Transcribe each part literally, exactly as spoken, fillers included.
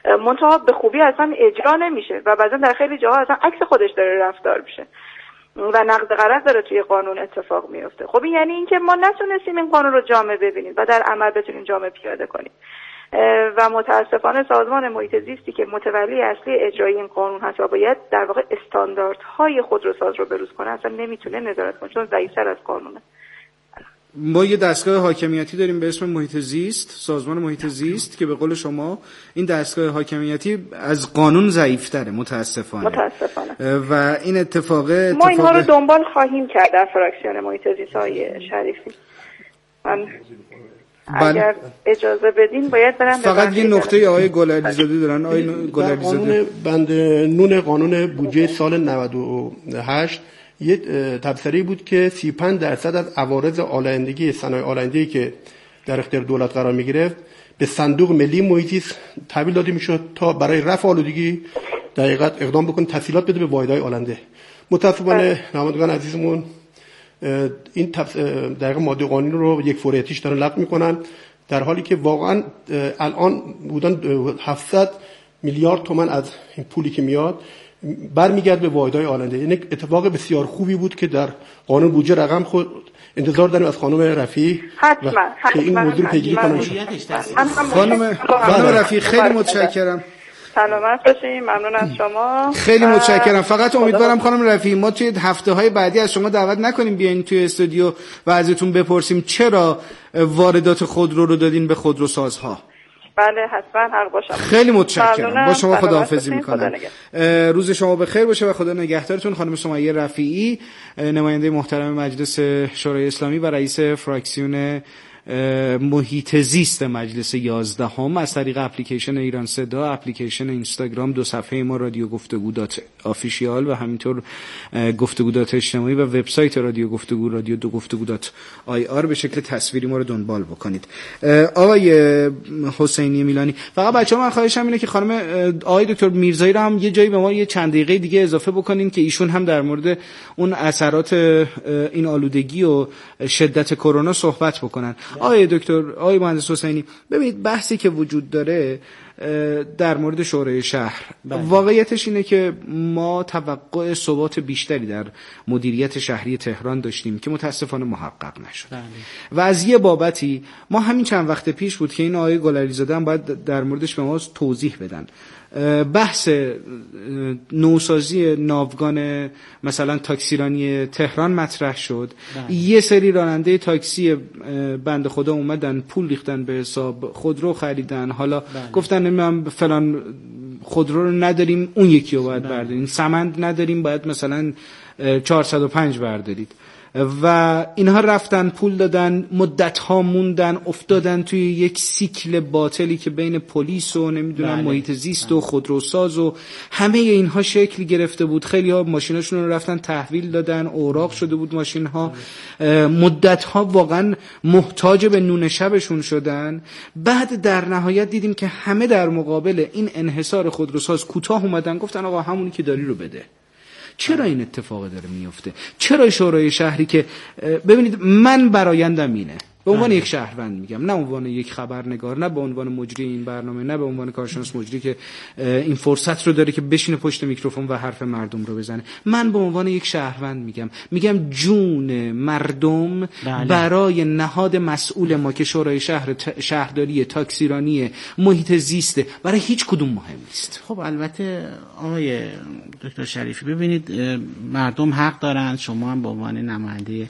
منتها به خوبی اصلا اجرا نمیشه و بعضا در خیلی جاها اصلا عکس خودش داره رفتار میشه و نقض غرض داره توی قانون اتفاق میفته. خب این یعنی اینکه ما نتونستیم این قانون رو جامع ببینیم و در عمل بتونیم جامع پیاده کنیم و متاسفانه سازمان محیط زیستی که متولی اصلی اجرای این قانون هست و باید در واقع استانداردهای خودروساز رو بروز کنه اصلا نمیتونه نظارت کنه چون ضعیف‌تر از قانونه. ما یه دستگاه حاکمیتی داریم به اسم محیط زیست، سازمان محیط زیست که به قول شما این دستگاه حاکمیتی از قانون ضعیف‌تره متاسفانه. متاسفانه. و این اتفاق ما اینها رو دنبال خواهیم کرد در فراکسیون محیط زیست های شریفی. من اگر اجازه بدین باید برم فقط یه نقطه آقای گلعلیزاده دارن. آقای گلعلیزاده بند نون قانون بودجه سال نود و هشت یه تبصره بود که سی و پنج درصد از عوارض آلایندگی صنایع آلاینده‌ای که در اختیار دولت قرار می‌گرفت به صندوق ملی محیط زیست تحویل داده میشد تا برای رفع آلودگی دقیقاً اقدام بکنه، تسهیلات بده به واحدهای آلنده. متأسفانه نمایندگان عزیزمون این دقیقاً ماده قانون رو یک فوریتیش دارن لغو میکنن در حالی که واقعاً الان بودن هفتصد میلیارد تومان از این پولی که میاد برمیگرد به واحدهای آلنده. این اتفاق بسیار خوبی بود که در قانون بودجه رقم خود انتظار داریم از خانم رفیعی حتما که این موضوع پیگیری کنه. خانم خانم رفیعی خیلی متشکرم. سلامت باشین. ممنون از شما. خیلی متشکرم. فقط امیدوارم خانم رفیعی ما توی هفته‌های بعدی از شما دعوت نکنیم بیاین توی استودیو و ازتون بپرسیم چرا واردات خودرو رو دادین به خودروسازها. بله حتما حق باشم. خیلی متشکرم. با شما خداحافظی میکنم. روز شما بخیر باشه و خدا نگهدارتون. خانم سمیه رفیعی نماینده محترم مجلس شورای اسلامی و رئیس فراکسیون محیط زیست مجلس یازدهم از طریق اپلیکیشن ایران صدا، اپلیکیشن اینستاگرام، دو صفحه ما رادیو گفتگو دات آفیشیال و همینطور گفتگو دات اجتماعی و وبسایت رادیو گفتگو رادیو دو گفتگو دات آی آر به شکل تصویری ما رو دنبال بکنید. آقای حسینی میلانی، فقط بچه‌ها من خواهشم اینه که خانم آقای دکتر میرزایی رو هم یه جایی به ما یه چند دقیقه دیگه اضافه بکنین که ایشون هم در مورد اون اثرات این آلودگی و شدت کرونا صحبت بکنن. آقای دکتر، آقای مهندس حسینی، ببینید بحثی که وجود داره در مورد شورای شهر بله. واقعیتش اینه که ما توقع ثبات بیشتری در مدیریت شهری تهران داشتیم که متاسفانه محقق نشد بله. و از یه بابتی ما همین چند وقت پیش بود که این آقای گلعلیزاده هم باید در موردش به ما توضیح بدن. بحث نوسازی ناوگان مثلا تاکسیرانی تهران مطرح شد بله. یه سری راننده تاکسی بنده خدا اومدن پول ریختن به حساب، خودرو خریدن، حالا بله. گفتن نمیدونم فلان خودرو رو نداریم اون یکی رو باید بله. بردارین، سمند نداریم باید مثلا چهارصد و پنج بردارید و اینها رفتن پول دادن، مدت ها موندن، افتادن توی یک سیکل باطلی که بین پلیس و نمیدونم بله. محیط زیست بله. و خودروساز و همه اینها شکل گرفته بود. خیلی ها ماشیناشون رو رفتن تحویل دادن، اوراق شده بود ماشین ها بله. مدت ها واقعا محتاج به نون شبشون شدن. بعد در نهایت دیدیم که همه در مقابل این انحصار خودروساز کوتاه اومدن، گفتن آقا همونی که داری رو بده. چرا این اتفاق داره میفته؟ چرا شورای شهری که ببینید من برایندم اینه، به عنوان یک شهروند میگم، نه به عنوان یک خبرنگار، نه به عنوان مجری این برنامه، نه به عنوان کارشناس مجری که این فرصت رو داره که بشینه پشت میکروفون و حرف مردم رو بزنه. من به عنوان یک شهروند میگم میگم جون مردم بله. برای نهاد مسئول ما که شورای شهر شهرداری تاکسیرانی محیط زیسته برای هیچ کدوم مهم نیست. خب البته آقای دکتر شریفی ببینید مردم حق دارن، شما هم به عنوان نماینده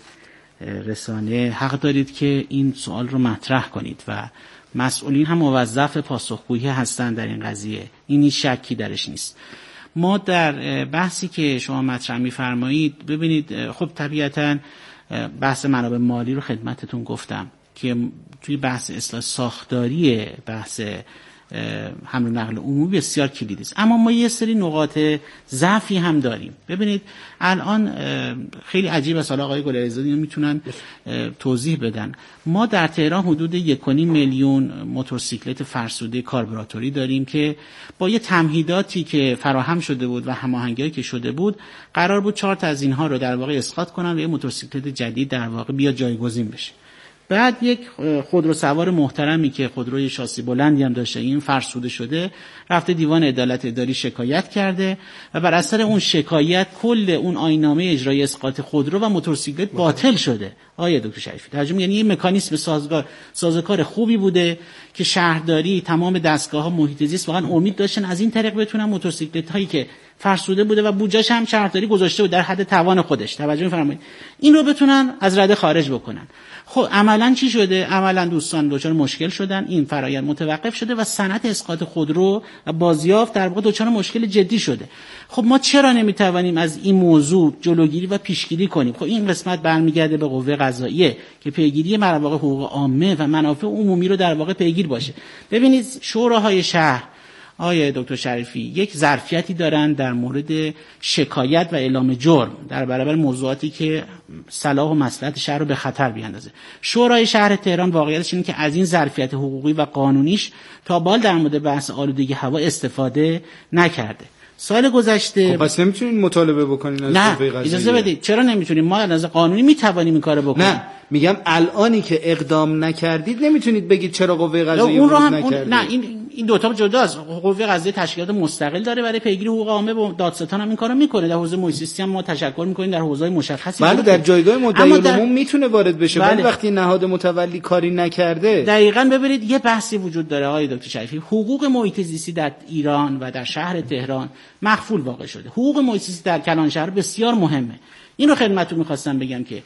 رسانه حق دارید که این سوال رو مطرح کنید و مسئولین هم موظف پاسخگویی هستند در این قضیه، این شکی درش نیست. ما در بحثی که شما مطرح می‌فرمایید ببینید خب طبیعتاً بحث منابع مالی رو خدمتتون گفتم که توی بحث اصلاح ساختاری بحث حمل و نقل عمومی بسیار کلیدی است. اما ما یه سری نقاط ضعفی هم داریم. ببینید الان خیلی عجیب است، حالا آقای گلعلیزاده میتونن توضیح بدن. ما در تهران حدود یک و نیم میلیون موتورسیکلت فرسوده کاربراتوری داریم که با یه تمهیداتی که فراهم شده بود و هماهنگی‌هایی که شده بود قرار بود چهار تا از اینها رو در واقع اسقاط کنن و یه موتورسیکلت جدید در واقع بیا جایگزین بشه. بعد یک خودرو سوار محترمی که خودروی شاسی بلندی هم داشته، این فرسوده شده، رفته دیوان عدالت اداری شکایت کرده و بر اثر اون شکایت کل اون آیین‌نامه اجرایی اسقاط خودرو و موتورسیکلت باطل شده. آقای دکتر شریفی، ترجمه یعنی این مکانیزم سازگار سازوکار خوبی بوده که شهرداری، تمام دستگاه‌ها، محیط زیست واقعا امید داشتن از این طریق بتونن موتورسیکلت هایی که فرسوده بوده و بودجه‌ش هم شهرداری گذاشته بود در حد توان خودش، توجه می‌فرمایید، این رو بتونن از رده خارج بکنن. خب عملاً چی شده؟ عملاً دوستان دچار مشکل شدن، این فرآیند متوقف شده و صنعت اسقاط خودرو و بازیافت در واقع دچار مشکل جدی شده. خب ما چرا نمیتوانیم از این موضوع جلوگیری و پیشگیری کنیم؟ خب این قسمت برمیگرده به قوه قضاییه که پیگیری مواقع حقوق عامه و منافع عمومی رو در واقع پیگیر باشه. ببینید شوراهای شهر، آقای دکتر شریفی، یک ظرفیتی دارن در مورد شکایت و اعلام جرم در برابر موضوعاتی که صلاح و مصلحت شهر رو به خطر بیاندازه. شورای شهر تهران واقعیتش اینه که از این ظرفیت حقوقی و قانونیش تا بال در مورد بحث آلودگی هوا استفاده نکرده. سال گذشته خب پس نمیتونین مطالبه بکنین از نه قوه قضاییه؟ اجازه بدید. چرا نمیتونیم؟ ما از قانونی میتوانیم این کارو بکنیم. نه میگم الانی که اقدام نکردید نمیتونید بگید چرا قوه قضاییه اون رو هم نکرده. اون... نه این این دو تا جداست. قوه قضاییه تشکیلات مستقل داره برای پیگیری حقوق عامه و دادستان هم این کارو میکنه. در حوزه محیط زیستی هم ما تشکر میکنیم در حوزه‌های مشخصی. بله در جایگاه مدعی العموم میتونه وارد بشه، بله. ولی وقتی نهاد متولی کاری نکرده. دقیقاً ببینید یه بحثی وجود داره آقای دکتر شریفی، حقوق محیط زیستی در ایران و در شهر تهران مخفول واقع شده. حقوق محیط زیستی در کلانشهر بسیار مهمه. اینو خدمتتون می‌خواستم بگم که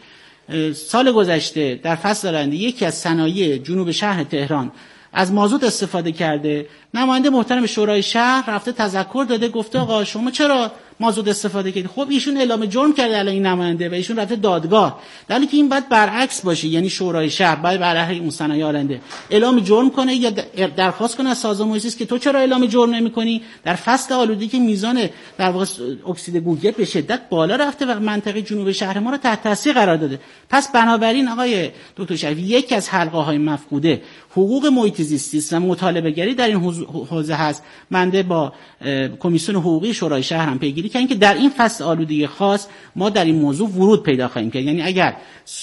سال گذشته در فصل آینده یکی از صنایع جنوب شهر تهران از مازوت استفاده کرده. نماینده محترم شورای شهر رفته تذکر داده، گفته آقا شما چرا مازوت استفاده کردید؟ خب ایشون اعلام جرم کرده الان این نماینده و ایشون رفته دادگاه، در حالی که این باید برعکس باشه، یعنی شورای شهر باید برای اون صنایع آینده اعلام جرم کنه یا درخواست کنه از سازمان محیط زیست که تو چرا اعلام جرم نمی‌کنی؟ در فصل آلودگی که میزان در واقع اکسید گوگرد به شدت بالا رفته و منطقه جنوب شهر ما رو تحت تاثیر قرار داده. پس بنابراین آقای دکتر شریفی یکی از حلقه‌های مفقوده حقوق محیط زیستی و مطالبه گری در این حوزه هست. منده با کمیسیون حقوقی شورای شهر هم پیگیری کردیم که در این فصل آلودگی خاص ما در این موضوع ورود پیدا خواهیم کرد. یعنی اگر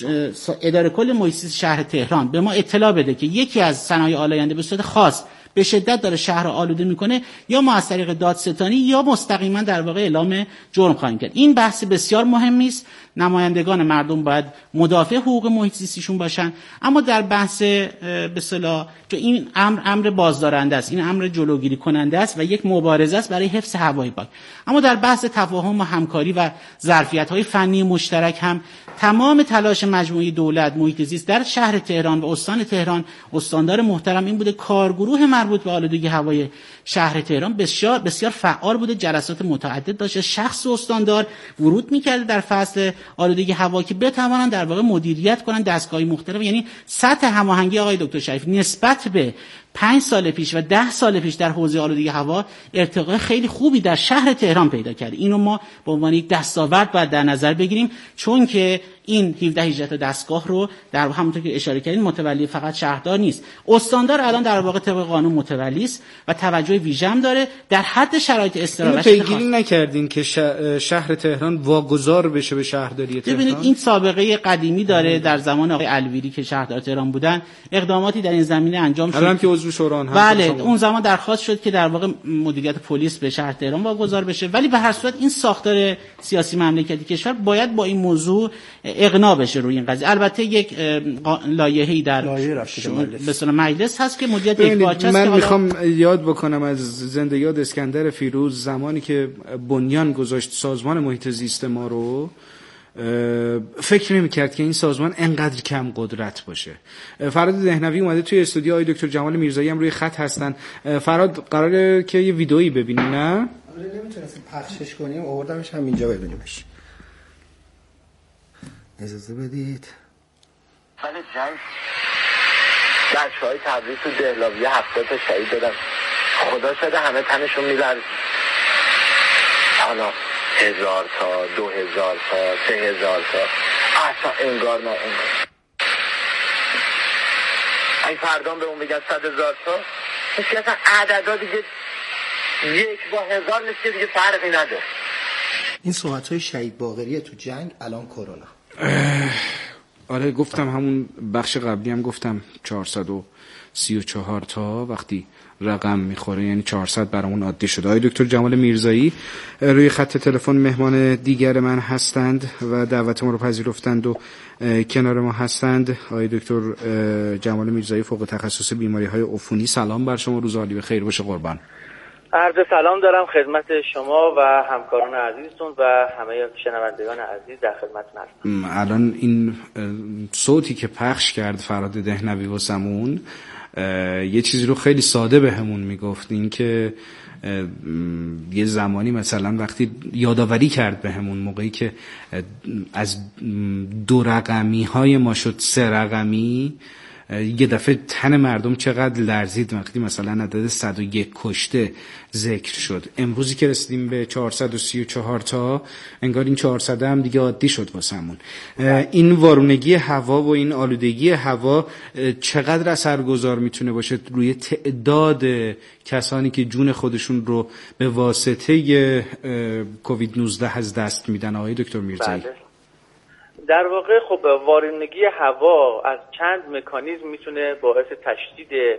اداره کل محیط زیست شهر تهران به ما اطلاع بده که یکی از صنایع آلاینده به صورت خاص به شدت داره شهر رو آلوده میکنه، یا ما از طریق دادستانی یا مستقیما در واقع اعلام جرم خواهیم کرد. این بحث بسیار مهمی است. نمایندگان مردم باید مدافع حقوق محیط زیستیشون باشن، اما در بحث به اصطلاح که این امر امر بازدارنده است، این امر جلوگیری کننده است و یک مبارزه است برای حفظ هوای پاک. اما در بحث تفاهم و همکاری و ظرفیت‌های فنی مشترک هم تمام تلاش مجموعه دولت، محیط زیست در شهر تهران و استان تهران، استاندار محترم این بوده کارگروه مربوط به آلودگی هوای شهر تهران بسیار بسیار فعال بوده، جلسات متعدد داشته، شخص استاندار ورود می‌کرد در فصل آلودگی هوا که بتوانند در واقع مدیریت کنند دستگاه‌های مختلف. یعنی سطح هماهنگی آقای دکتر شریف نسبت به پنج سال پیش و ده سال پیش در حوزه آلودگی هوا ارتقای خیلی خوبی در شهر تهران پیدا کرد. اینو ما به عنوان یک دستاورد باید در نظر بگیریم، چون که این هفده هجده تا دستگاه رو در همونطور که اشاره کردین متولی فقط شهردار نیست، استاندار الان در واقع طبق قانون متولی است و توجه ویژه‌ام داره در حد شرایط استراحت. پیگیری نکردین که شهر تهران واگذار بشه به شهرداری تهران؟ ببینید این سابقه قدیمی داره. در زمان آقای الویری که شهردار تهران بودن اقداماتی در این زمینه انجام شد. الان که عضو شورا هم بله اون زمان درخواست شد که در واقع مدیریت پلیس به شهر تهران واگذار بشه، ولی به هر صورت این ساختار سیاسی مملکتی کشور باید با این موضوع اقناع بشه روی این قضیه. البته یک لایحه‌ای در به اصطلاح مجلس هست که مدیریت یکپارچه است. من میخوام یاد بکنم از زنده یاد اسکندر فیروز، زمانی که بنیان گذاشت سازمان محیط زیست ما رو، فکر نمی‌کرد که این سازمان انقدر کم قدرت باشه. فراد دهنوی اومده توی استودیو، آقای دکتر جمال میرزایی هم روی خط هستن. فراد قراره که یه ویدئویی ببینیم، نه؟ آره نمیتونستیم پخشش کنیم، آوردمش هم اینجا ببینیمش. اجازه بدید. ولی جنگ بچه‌های تبریز تو دهلاویه هفتاد تا شهید دادن. خدا شده همه تنشون می‌لرزه. حالا هزار تا، دو هزار تا، سه هزار تا، اصلا انگار نه انگار. این فردان به اون بگن صد هزار تا، مثل اصلا عددا دیگه یک با هزار مثل دیگه فرقی نداره. این صحبت‌های شهید باقریه تو جنگ، الان کرونا. آره گفتم همون بخش قبلی هم گفتم چهارصد و سی و چهار تا وقتی رقم میخوره یعنی چهارصد برامون عادی شده. آقای دکتر جمال میرزایی روی خط تلفن مهمان دیگر من هستند و دعوت ما رو پذیرفتند و کنار ما هستند. آقای دکتر جمال میرزایی فوق تخصص بیماری‌های عفونی، سلام بر شما، روز عالی بخیر باشه قربان. عرض سلام دارم خدمت شما و همکاران عزیزتون و همه شنوندگان عزیز در خدمتتون هستم. الان این صوتی که پخش کرد فراد دهنوی واسمون یه چیزی رو خیلی ساده به همون میگفت، این که یه زمانی مثلا وقتی یادآوری کرد به همون موقعی که از دو رقمی های ما شد سه رقمی، یه دفعه تن مردم چقدر لرزید وقتی مثلا عدد صد و یک کشته ذکر شد. امروزی که رسیدیم به چهارصد و سی و چهار تا انگار این چهارصد هم دیگه عادی شد واسمون. این وارونگی هوا و این آلودگی هوا چقدر اثرگذار میتونه باشه روی تعداد کسانی که جون خودشون رو به واسطه کووید نوزده از دست میدن؟ آقای دکتر میرزایی در واقع خب وارونگی هوا از چند مکانیزم میتونه باعث تشدید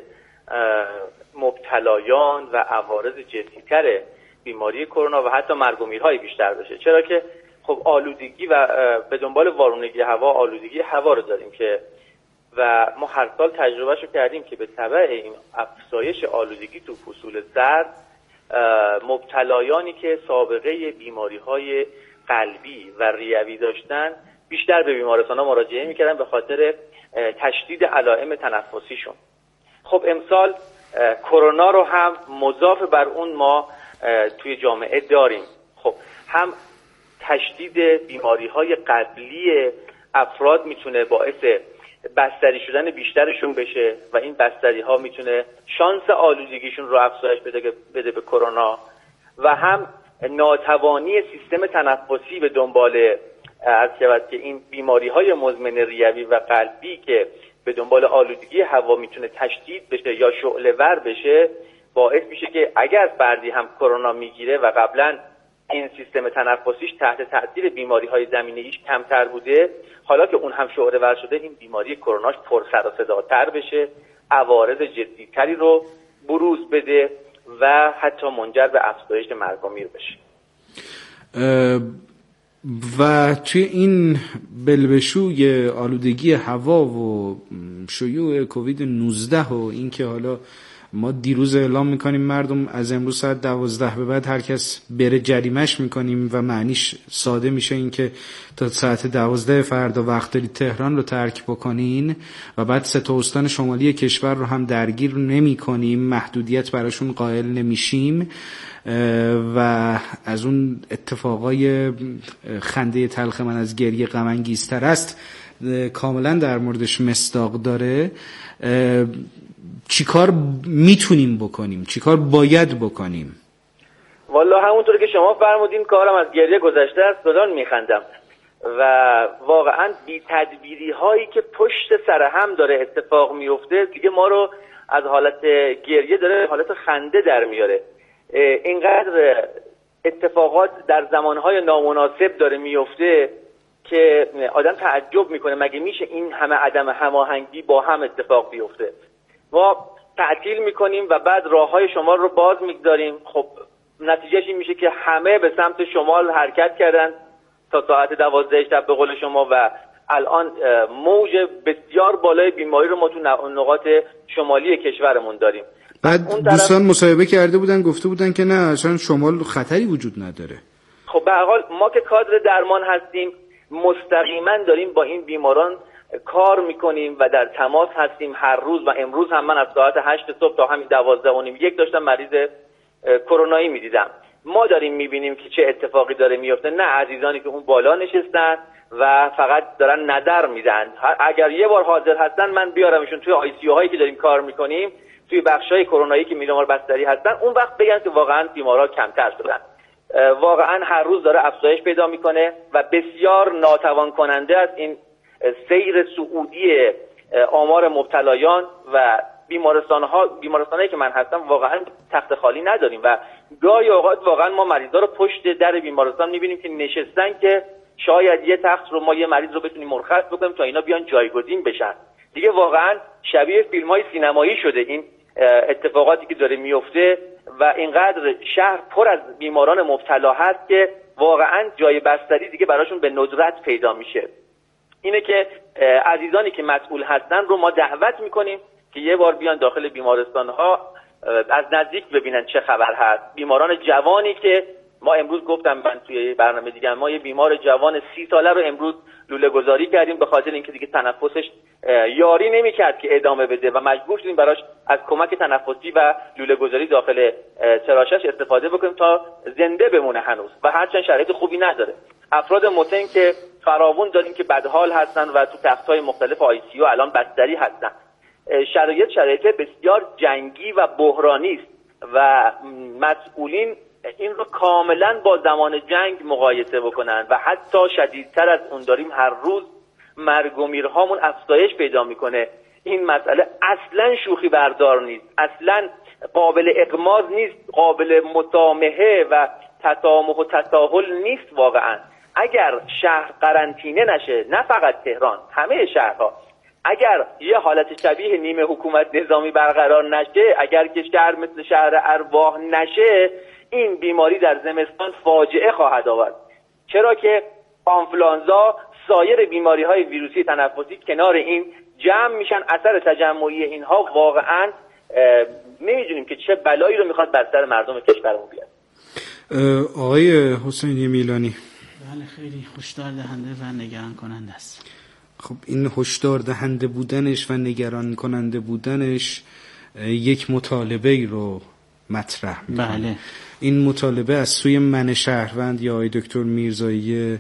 مبتلایان و عوارض جدی‌تر بیماری کرونا و حتی مرگ و میرهای بیشتر بشه. چرا که خب آلودگی و به دنبال وارونگی هوا آلودگی هوا رو داریم که و ما هر سال تجربهشو کردیم که به تبع این افزایش آلودگی تو فصول سرد مبتلایانی که سابقه بیماری‌های قلبی و ریوی داشتن بیشتر به بیمارستان‌ها مراجعه می‌کردن به خاطر تشدید علائم تنفسیشون. خب امسال کرونا رو هم مضاف بر اون ما توی جامعه داریم. خب هم تشدید بیماری‌های قبلی افراد میتونه باعث بستری شدن بیشترشون بشه و این بستری‌ها میتونه شانس آلودگیشون رو افزایش بده بده به کرونا، و هم ناتوانی سیستم تنفسی به دنبال از که این بیماری‌های مزمن ریوی و قلبی که به دنبال آلودگی هوا میتونه تشدید بشه یا شعله‌ور بشه، باعث میشه که اگر فردی هم کرونا میگیره و قبلا این سیستم تنفسیش تحت تاثیر بیماری‌های زمینه‌ایش کمتر بوده، حالا که اون هم شعله‌ور شده این بیماری کروناش پر سر و صداتر بشه، عوارض جدی‌تری رو بروز بده و حتی منجر به افزایش مرگ و میر بشه. و توی این بلبشوی آلودگی هوا و شیوع کووید نوزده و این که حالا ما دیروز اعلام میکنیم مردم از امروز ساعت دوازده به بعد هر کس بره جریمش میکنیم و معنیش ساده میشه این که تا ساعت دوازده فردا وقت دارید تهران رو ترک بکنین و بعد سه تا استان شمالی کشور رو هم درگیر نمی کنیم، محدودیت براشون قائل نمیشیم و از اون اتفاقای خنده تلخ من از گریه غم انگیزتر است کاملا در موردش مصداق داره. چیکار میتونیم بکنیم؟ چیکار باید بکنیم؟ والا همونطور که شما فرمودین کارم از گریه گذشته است، بدان میخندم و واقعا بی تدبیری هایی که پشت سر هم داره اتفاق میفته دیگه ما رو از حالت گریه داره حالت خنده در میاره. اینقدر اتفاقات در زمانهای نامناسب داره میفته که آدم تعجب میکنه مگه میشه این همه عدم هماهنگی با هم اتفاق بیفته. ما تعطیل میکنیم و بعد راههای شمال رو باز میگذاریم، خب نتیجهش این میشه که همه به سمت شمال حرکت کردن تا ساعت دوازده شب به قول شما و الان موج بسیار بالای بیماری رو ما تو نقاط شمالی کشورمون داریم. بعد دوستان مصاحبه کرده بودن گفته بودن که نه اصلا شمال خطری وجود نداره. خب به هر حال ما که کادر درمان هستیم مستقیما داریم با این بیماران کار میکنیم و در تماس هستیم هر روز و امروز هم من از ساعت هشت صبح تا همین دوازده و نیم یک داشتم مریض کرونایی میدیدم. ما داریم میبینیم که چه اتفاقی داره میفته، نه عزیزانی که اون بالا نشستن و فقط دارن نظر میدن. اگر یه بار حاضر هستن من بیارمشون توی آی سی یو هایی که داریم کار میکنیم توی بخشای کرونایی که بیمار بستری هستن، اون وقت بگن که واقعا بیمارا کمتر شدن. واقعا هر روز داره افزایش پیدا میکنه و بسیار ناتوان کننده است این سیر صعودی آمار مبتلایان و بیمارستان‌ها بیمارستانایی که من هستم واقعا تخت خالی نداریم و گاهی اوقات واقعا ما مریضا رو پشت در بیمارستان می‌بینیم که نشستن که شاید یه تخت رو ما یه مریض رو بتونیم مرخص بکنیم تا اینا بیان جایگزین بشن. دیگه واقعا شبیه فیلم‌های سینمایی شده این اتفاقاتی که داره میفته و اینقدر شهر پر از بیماران مبتلا هست که واقعا جای بستری دیگه براشون به ندرت پیدا میشه. اینه که عزیزانی که مسئول هستن رو ما دعوت میکنیم که یه بار بیان داخل بیمارستان‌ها از نزدیک ببینن چه خبر هست. بیماران جوانی که ما امروز گفتم من توی برنامه دیگه، ما یه بیمار جوان سی ساله رو امروز لوله گذاری کردیم به خاطر اینکه دیگه تنفسش یاری نمی‌کرد که ادامه بده و مجبور شدیم براش از کمک تنفسی و لوله گذاری داخل تراشش استفاده بکنیم تا زنده بمونه هنوز و هرچند شرایط خوبی نداره. افراد متن که فراوون داریم که بدحال هستن و تو تخت‌های مختلف آی سی یو الان بستری هستن. شرایط شرایط بسیار جنگی و بحرانی است و مسئولین این رو کاملا با زمان جنگ مقایسه بکنن و حتی شدیدتر از اون داریم هر روز مرگ و میرهامون افزایش پیدا میکنه. این مسئله اصلا شوخی بردار نیست، اصلا قابل اغماض نیست، قابل مسامحه و تسامح و تساهل نیست. واقعا اگر شهر قرنطینه نشه، نه فقط تهران، همه شهرها، اگر یه حالت شبیه نیمه حکومت نظامی برقرار نشه، اگر که شهر مثل شهر ارواح نشه، این بیماری در زمستان فاجعه خواهد آورد. چرا که آنفلانزا، سایر بیماری‌های ویروسی تنفسی کنار این جمع میشن. اثر تجمعی اینها واقعا نمیدونیم که چه بلایی رو میخواد بر سر مردم کشورمون بیاد. آقای حسینی میلانی. بله، خیلی هشدار دهنده و نگران کننده است. خب این هشدار دهنده بودنش و نگران کننده بودنش یک مطالبه رو مطرح میکنه. بله. این مطالبه از سوی من شهروند یا آقای دکتر میرزایی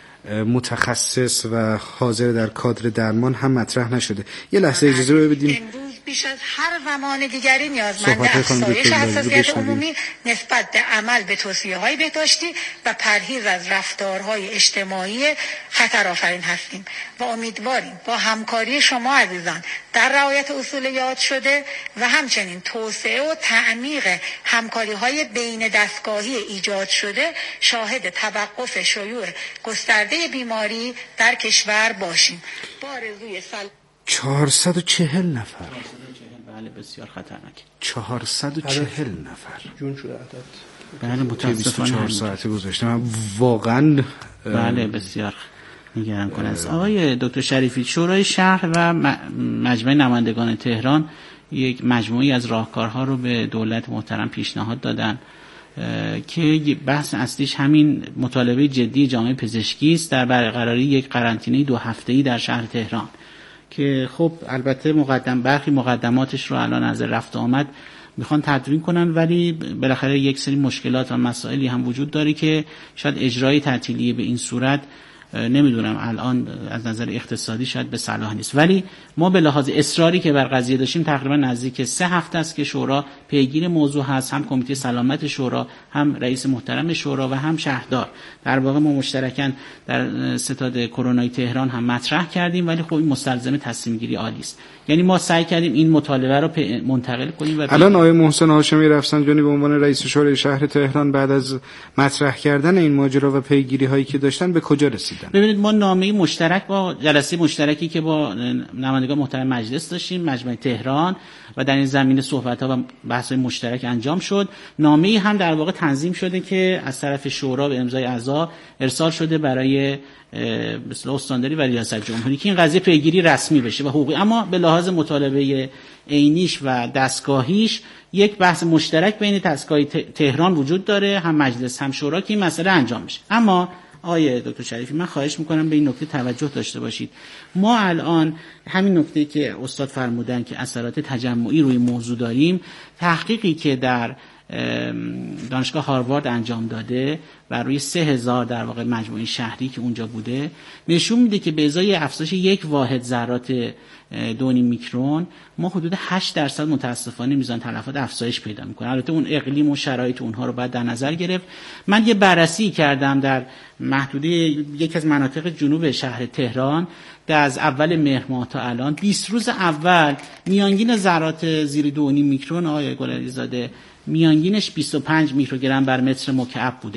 متخصص و حاضر در کادر درمان هم مطرح نشده. یه لحظه اجازه رو بدیم. امروز بیش از هر زمان دیگری نیازمند افزایش حساسیت عمومی نسبت به عمل به توصیه‌های بهداشتی و پرهیز از رفتارهای اجتماعی خطرآفرین هستیم و امیدواریم با همکاری شما عزیزان در رعایت اصول یاد شده و همچنین توسعه و تعمیق همکاری‌های بین دستگاهی ایجاد شده شاهد توقف شیوع گسترده بیماری در کشور باشیم. با آرزوی سلامت چهارصد و چهل نفر. بله، بسیار خطرناک. چهارصد و چهل نفر جون شده عدد. بله، متاسفانه چهار ساعته گذاشته. من واقعا بله بسیار نگران کننده است. آقای دکتر شریفی، شورای شهر و مجمع نمایندگان تهران یک مجموعی از راهکارها رو به دولت محترم پیشنهاد دادن که بحث اصلیش همین مطالبه جدی جامعه پزشکی است در برقراری یک قرنطینه دو هفته‌ای در شهر تهران که خب البته مقدم برخی مقدماتش رو الان از رفت آمد میخوان تدوین کنن، ولی بالاخره یک سری مشکلات و مسائلی هم وجود داره که شاید اجرای تعطیلی به این صورت نمیدونم الان از نظر اقتصادی شاید به صلاح نیست، ولی ما به لحاظ اصراری که بر قضیه داشتیم تقریبا نزدیک سه هفته است که شورا پیگیر موضوع هست، هم کمیته سلامت شورا، هم رئیس محترم شورا و هم شهردار. در واقع ما مشترکاً در ستاد کرونای تهران هم مطرح کردیم، ولی خب این مستلزم تصمیم گیری عالی است. یعنی ما سعی کردیم این مطالبه رو منتقل کنیم. و الان آقای محسن هاشمی رفسنجانی به عنوان رئیس شورای شهر تهران بعد از مطرح کردن این ماجرا و پیگیری هایی که داشتن به کجا رسیدن؟ ببینید، ما نامه مشترک با جلسه مشترکی که با نمایندگان محترم مجلس داشتیم، مجمع تهران، و در این زمینه صحبت‌ها و بحث‌های مشترک انجام شد. نامه‌ای هم در واقع تنظیم شده که از طرف شورا به امضای اعضا ارسال شده برای مثل استانداری و ریاست جمهوری که این قضیه پیگیری رسمی بشه و حقوقی. اما به لحاظ مطالبه عینیش و دستگاهیش یک بحث مشترک بین دستگاه تهران وجود داره، هم مجلس هم شورا، که این مسئله انجام بشه. اما آقای دکتر شریفی، من خواهش میکنم به این نکته توجه داشته باشید. ما الان همین نکته که استاد فرمودن که اثرات تجمعی روی موضوع داریم، تحقیقی که در دانشگاه هاروارد انجام داده و روی سه هزار در واقع مجموعه شهری که اونجا بوده نشون میده که به ازای افزایش یک واحد ذرات دو نیم میکرون ما حدود هشت درصد متاسفانه میزان تلفات افزایش پیدا میکنه. البته اون اقلیم و شرایط اونها رو باید در نظر گرفت. من یه بررسی کردم در محدوده یک از مناطق جنوب شهر تهران در از اول مهر ماه تا الان بیست روز اول میانگین ذرات زیر دو نیم میکرون آقای گلعلی زاده میانگینش بیست و پنج میکروگرم بر متر مکعب بوده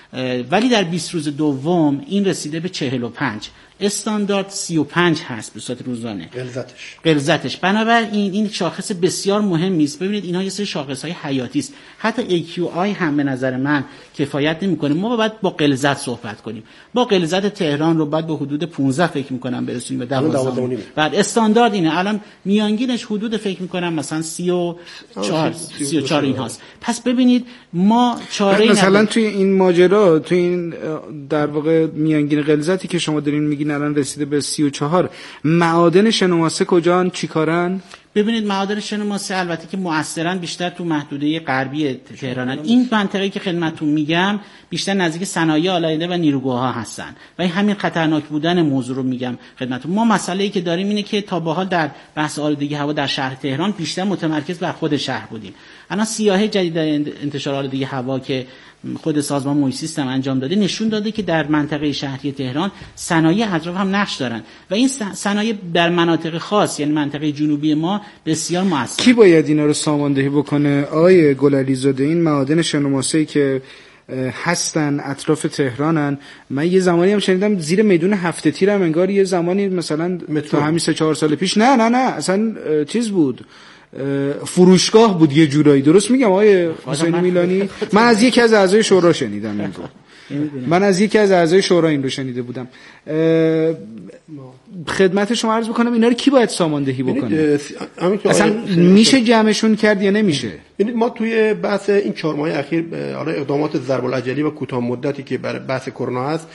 ولی در بیست روز دوم این رسیده به چهل و پنج. استاندارد سی و پنج هست به صورت روزانه غلظتش غلظتش بنابراین این شاخص بسیار مهمی است. ببینید اینا یه سری شاخص‌های حیاتی است. حتی ای کیو آی هم به نظر من کفایت نمی‌کنه. ما باید با غلظت صحبت کنیم. با غلظت تهران رو باید به حدود پانزده فکر می‌کنم برسونیم به دوازده. بعد استاندارد اینه الان میانگینش حدود فکر می‌کنم مثلا سی و چهار سی و چهار این هاست. پس ببینید ما چاره‌ای مثلا توی این ماجرا توی این در واقع میانگین غلظتی که شما دارین میگین الان رسیده به سی و چهار. معادن شنوماسه کجان چیکارن؟ ببینید معادن شنوماسه البته که مؤثرن بیشتر تو محدوده غربی تهرانن. این منطقه‌ای که خدمتتون میگم بیشتر نزدیک صنایع آلاینده و نیروگاه‌ها هستن و این همین خطرناک بودن موضوع رو میگم خدمتتون. ما مسئله‌ای که داریم اینه که تا به حال در بحث آلودگی هوا در شهر تهران بیشتر متمرکز بر خود شهر بودیم. الان سیاهه جدید انتشار آلودگی هوا که خود سازمان محیط زیست هم انجام داده نشون داده که در منطقه شهری تهران صنایع اطراف هم نقش دارن و این صنایع در مناطق خاص یعنی منطقه جنوبی ما بسیار موثر. کی باید اینا رو ساماندهی بکنه؟ آقای گلعلیزاده این معادن شنوماسه‌ای که هستن اطراف تهرانن، من یه زمانی هم شنیدم زیر میدون هفته تیر هم انگار یه زمانی مثلا تو همین سه چهار سال پیش نه نه نه اصلا چیز بود فروشگاه بود یه جورایی. درست میگم آقای حسین میلانی؟ من از یکی از اعضای شورا شنیدم این رو. من از یکی از اعضای شورا این رو شنیده بودم. خدمت شما عرض بکنم اینا رو کی باید ساماندهی بکنه؟ اصلا میشه جمعشون کرد یا نمیشه؟ ببینید ما توی بحث این چهار ماه اخیر حالا اقدامات ضرب العجلی و کوتاه مدتی که برای بحث کرونا هست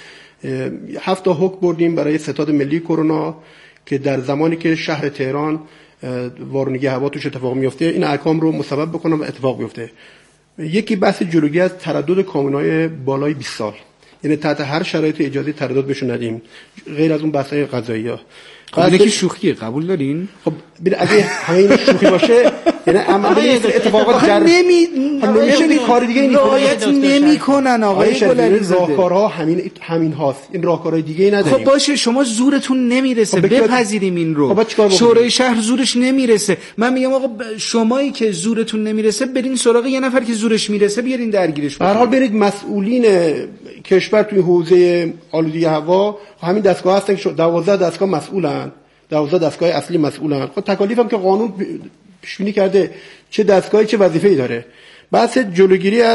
هفت تا حکم بردیم برای ستاد ملی کرونا که در زمانی که شهر تهران وارونگی هوا توش اتفاق میفته این احکام رو مسبب بکنم و اتفاق بیفته. یکی بحث جلوگیری از تردد کامیون‌های بالای بیست سال، یعنی تحت هر شرایط اجازه تردد بهشون ندیم غیر از اون بحث‌های قضایی‌ها. خب اینه که شوخیه قبول دارین؟ خب ببین اگه همین شوخی باشه یعنی عملا اتفاقات جر نمی نمیشه کار دیگه این رعایت نمی‌کنن آقای گلعلیزاده. راهکارها همین همین هاست، این راهکارهای دیگه ای نداریم. خب باشه شما زورتون نمیرسه خب بپذیریم این رو. خب شورای شهر زورش نمیرسه. من میگم آقا شمایی که زورتون نمیرسه برین سراغ یه نفر که زورش میرسه بیارین درگیرش. به هر حال برید مسئولین کشور توی حوزه آلودگی هوا همین دستگاه هستن که دوازده دستگاه مسئولن، دوازده دستگاه اصلی مسئولن. خب تکالیف هم که قانون پیش بینی کرده چه دستگاهی چه وظیفه‌ای داره. بحث جلوگیری از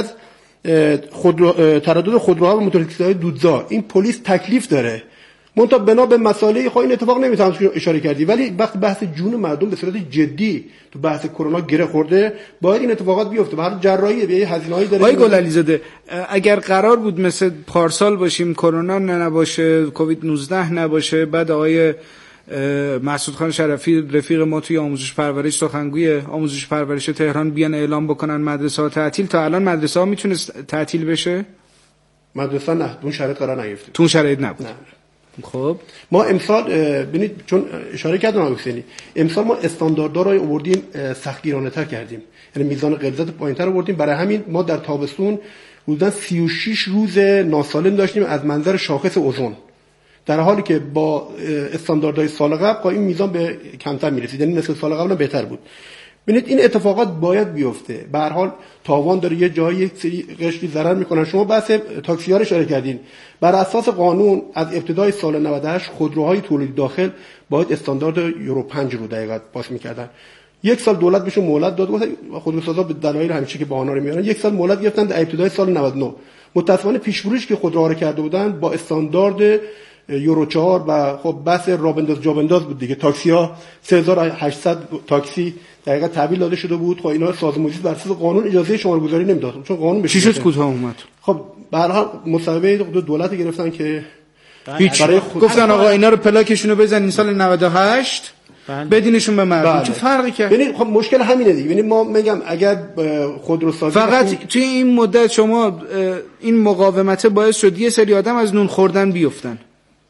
خودرو تردد خودروها و موتورسیکل‌های دودزا این پلیس تکلیف داره. منتها بنا به مسائل خب این اتفاق نمیتونم اشاره کردی ولی وقتی بحث جون مردم به صورت جدی تو بحث کرونا گره خورده باید این اتفاقات بیفته. به هر جراحی به یه هزینه‌ای داره. آقای گلعلیزاده اگر قرار بود مثل پارسال باشیم کرونا نباشه کووید نوزده نباشه بعد آقای مسعود خان شرفی رفیق ما توی آموزش پرورش سخنگوی آموزش پرورش تهران بیان اعلام بکنن مدرسه ها تعطیل، تا الان مدرسه ها میتونه تعطیل بشه؟ مدرسه نه اون شرایط قرار نگرفته. تو شرایط نبود. نه. خب ما امسال ببینید چون اشاره کردم آقای حسینی امسال ما استانداردها رو آوردیم سختگیرانه تر کردیم، یعنی میزان غلظت پایین‌تر آوردیم. برای همین ما در تابستون حدوداً سی و شش روز ناسالم داشتیم از منظر شاخص اوزون، در حالی که با استانداردهای سال قبل این میزان به کمتر میرسید، یعنی نصف سال قبل بهتر بود. ببینید این اتفاقات باید بیفته. به هر حال تاوان داره، یه جایی یک سری قشری ضرر میکنن. شما بحث تاکسی‌ها رو اشاره کردین. بر اساس قانون از ابتدای سال نود و هشت خودروهای تولید داخل باید استاندارد یورو پنج رو دقیقاً پاس میکردن. یک سال دولت بهشون مهلت داد، گفت خودروسازا به دلایل همیشه که بهانه رو میارن یک سال مهلت گرفتن در ابتدای سال نود و نه. متأسفانه پیش‌فروشی که خودروها رو کرده بودن با استاندارد یورو چهار و خب بحث رابنداز جابنداز بود دیگه. تاکسی‌ها سه هزار و هشتصد تاکسی دقیقاً تحویل داده شده بود. خب اینا سازمان بر اساس قانون اجازه شماره‌گذاری نمیداد چون قانون بهش چی شد کوتاه اومد. خب به هر حال مصوبه دولت گرفتن که هیچ برای خود... گفتن آقا اینا رو پلاکشون رو بزنین سال نود و هشت بدینشون به مردم. چه فرقی کرد؟ ببینید خب مشکل همینه دیگه. ببینید ما میگم اگر خودروسازی فقط خود... توی این مدت شما این مقاومت باعث شد یه سری آدم از نون خوردن بیفتن.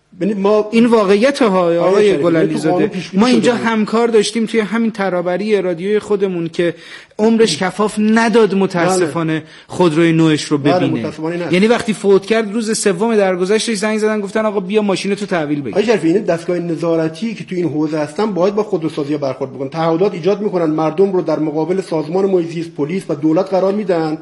ما این واقعیت ها آقای گلعلیزاده. ما اینجا همکار داشتیم توی همین ترابری رادیوی خودمون که عمرش کفاف نداد متاسفانه خودروی نوش رو ببینه. یعنی وقتی فوت کرد روز سوم درگذشتش زنگ زدن گفتن آقا بیا ماشینتو تحویل بگیر. آقای شریفی این دستگاه نظارتی که تو این حوزه هستن باید با خودروسازی برخورد بکنن. تعهدات ایجاد میکنن، مردم رو در مقابل سازمان محیط زیست، پلیس و دولت قرار میدن.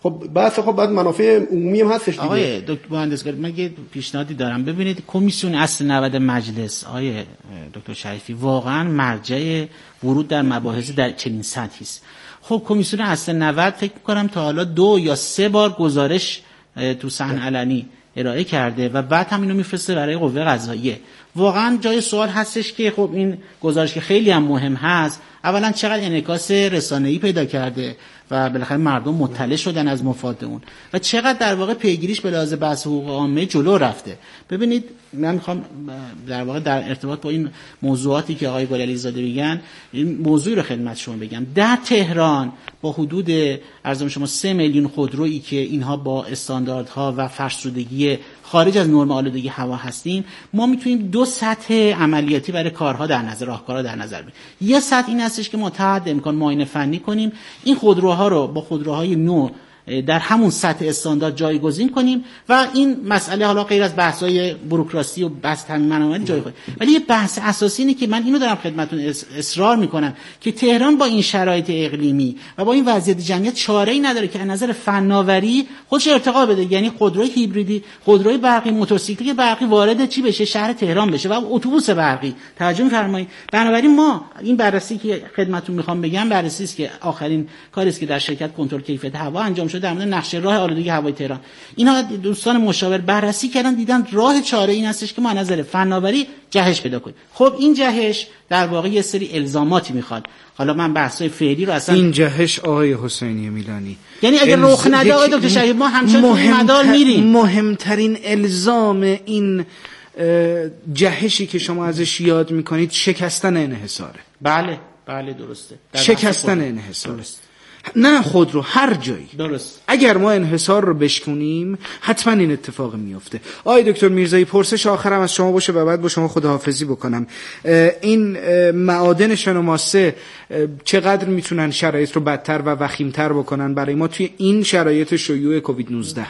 خب بحث خب بعد منافع عمومی هم هستش دیگه. آقای دکتر مهندسگار من یه پیشنهادی دارم. ببینید کمیسیون اصل نود مجلس آقای دکتر شریفی واقعا مرجع ورود در مباحث در چنین سطحی است. خب کمیسیون اصل نود فکر می‌کنم تا حالا دو یا سه بار گزارش تو صحن علنی ارائه کرده و بعد هم اینو میفرسته برای قوه قضاییه. واقعا جای سوال هستش که خب این گزارش که خیلی هم مهم هست، اولا چقدر انعکاس رسانه‌ای پیدا کرده و بالاخره مردم مطلع شدن از مفاد اون و چقدر در واقع پیگیریش به لحاظ بحث حقوق عامه جلو رفته. ببینید من میخوام در واقع در ارتباط با این موضوعاتی که آقای گلعلی زاده میگن این موضوعی رو خدمت شما بگم. در تهران با حدود ارزم شما سه میلیون خودرویی که اینها با استانداردها و فرسودگی خارج از نرم آلودگی هوا هستیم، ما میتونیم دو سطح عملیاتی برای کارها در نظر راهکارها در نظر بگیریم. یه سطح این هستش که ما تا حد امکان معاینه فنی کنیم، این خودروها رو با خودروهای نو در همون سطح استاندارد جایگزین کنیم و این مسئله حالا غیر از بحث‌های بوروکراسی و بحث تامین منابع جای خود. ولی یه بحث اساسی اینه که من اینو دارم خدمتتون اصرار میکنم که تهران با این شرایط اقلیمی و با این وضعیت جمعیت چاره‌ای نداره که از نظر فناوری خودش ارتقا بده. یعنی خودروی هیبریدی، خودروی برقی، موتورسیکل برقی وارد چی بشه؟ شهر تهران بشه و اتوبوس برقی. توجه می‌فرمایید؟ بنابراین ما این بررسی که خدمتتون میخوام بگم بررسی است که آخرین کاری است که در شرکت کنترل کیفیت هوا انجام شده در مورد نقشه راه آلودگی هوای تهران. اینا دوستان مشاور بررسی کردن، دیدن راه چاره این هستش که ما از نظر فناوری جهش پیدا کنیم. خب این جهش در واقع یه سری الزاماتی میخواد. حالا من بحثای فعلی رو اصلا این جهش آقای حسینی میلانی، یعنی اگر الز... رخ نده آقای دکتر شریف ما همچنان مهم... مدار میریم. مهمترین الزام این جهشی که شما ازش یاد میکنید شکستن انحصاره. بله بله درسته. شکستن انحصار. درست. نه خود رو هر جایی. درست. اگر ما انحصار رو بشکنیم حتما این اتفاق میفته. آقای دکتر میرزایی پرسش آخرم از شما باشه و بعد با شما خداحافظی بکنم. این معادن شنوماسه چقدر میتونن شرایط رو بدتر و وخیمتر بکنن برای ما توی این شرایط شیوع کووید نوزده؟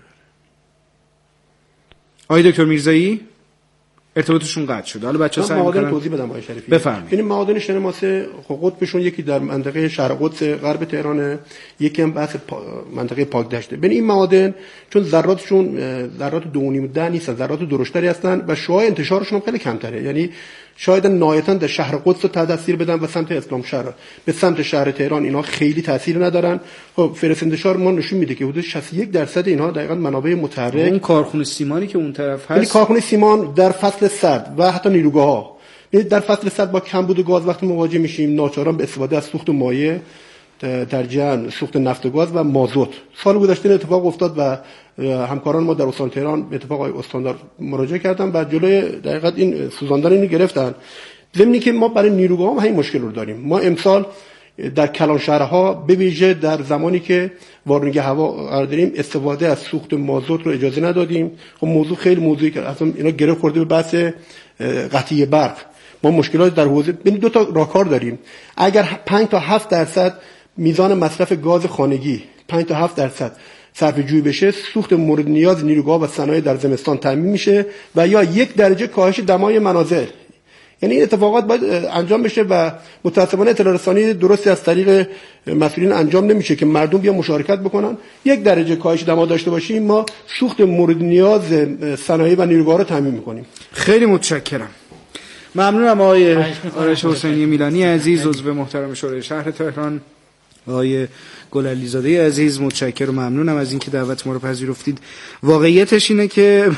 آقای دکتر میرزایی ارتباطشون قطع شده. حالا بچه‌ها سعی می‌کنن معادن توضیح بدم آقای شریفی. بفرمایید. این معادن شنوماسه قطبشون یکی در منطقه شرق قدس غرب تهرانه، یکی هم بحث پا... منطقه پاکدشته. ببین این معادن چون ذراتشون ذرات دو و نیم ده نیستن، ذرات درشتری هستن و شعاع انتشارشون خیلی کمتره. یعنی شاید نهایتاً در شهر قدس رو تاثیر بدن و سمت اسلام شهر، به سمت شهر تهران اینا خیلی تاثیر ندارن. خب فرست انتشار ما نشون میده که حدود شصت و یک درصد اینها دقیقاً منابع متحرک، اون کارخونه سیمانی که اون طرف هست، یعنی کارخونه سیمان در فصل سرد و حتی نیروگاه‌ها، در فصل سرد با کمبود گاز وقتی مواجه میشیم ناچاران به استفاده از سوخت مایع در جمع سوخت نفت و گاز و مازوت. سال گذشته اتفاق افتاد و همکاران ما در استان تهران به اتفاق آقای استاندار مراجعه کردن و جلوی دقیقاً این سوزاندن اینو گرفتن. ضمنی که ما برای نیروگاه هم همین مشکل رو داریم. ما امسال در کلان شهرها به ویژه در زمانی که وارونگ هوا قرار داریم استفاده از سوخت مازوت رو اجازه ندادیم. خب موضوع خیلی موضوعی که اصلا اینا گره خورده به بحث قطعی برق. ما مشکلات در حوزه ببین دو تا راهکار داریم. اگر پنج تا هفت درصد میزان مصرف گاز خانگی پنج تا هفت درصد صرفه جویی بشه، سوخت مورد نیاز نیروگاه و صنایع در زمستان تامین میشه و یا یک درجه کاهش دمای منازل. یعنی این اتفاقات باید انجام بشه و متاسفانه اطلاع رسانی درستی از طریق مسئولین انجام نمیشه که مردم بیا مشارکت بکنن. یک درجه کاهش دما داشته باشیم ما سوخت مورد نیاز صنایع و نیروگاه رو تامین میکنیم. خیلی متشکرم. ممنونم آقای آرش حسینی میلانی عزیز، عضو محترم شورای شهر تهران. آقای گلعلی زاده عزیز متشکرم و ممنونم از اینکه دعوت ما رو پذیرفتید. واقعیتش اینه که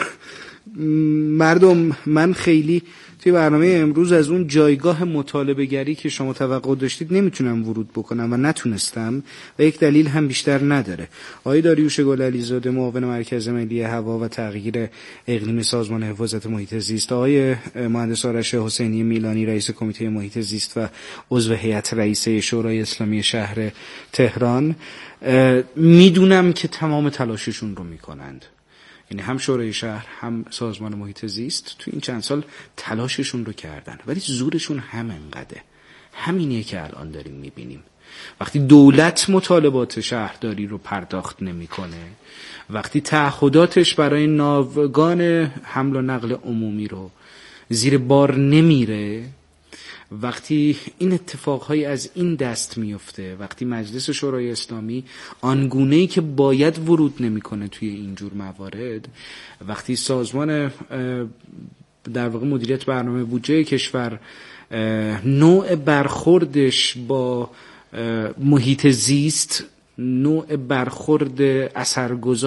مردم من خیلی توی برنامه امروز از اون جایگاه مطالبه گری که شما توقع داشتید نمیتونم ورود بکنم و نتونستم و یک دلیل هم بیشتر نداره. آقای داریوش گلعلی زاده معاون مرکز ملی هوا و تغییر اقلیم سازمان حفاظت محیط زیست، آقای مهندس آرش حسینی میلانی رئیس کمیته محیط زیست و عضو هیئت رئیسه شورای اسلامی شهر تهران، میدونم که تمام تلاششون رو میکنند. یعنی هم شورای شهر هم سازمان محیط زیست تو این چند سال تلاششون رو کردن، ولی زورشون هم انقدره. همینیه که الان داریم میبینیم. وقتی دولت مطالبات شهرداری رو پرداخت نمیکنه، وقتی تعهداتش برای ناوگان حمل و نقل عمومی رو زیر بار نمیره وقتی این اتفاقهای از این دست میفته، وقتی مجلس شورای اسلامی آنگونه‌ای که باید ورود نمیکنه توی اینجور موارد، وقتی سازمان در واقع مدیریت برنامه بودجه کشور نوع برخوردش با محیط زیست، نوع برخورد اثرگذار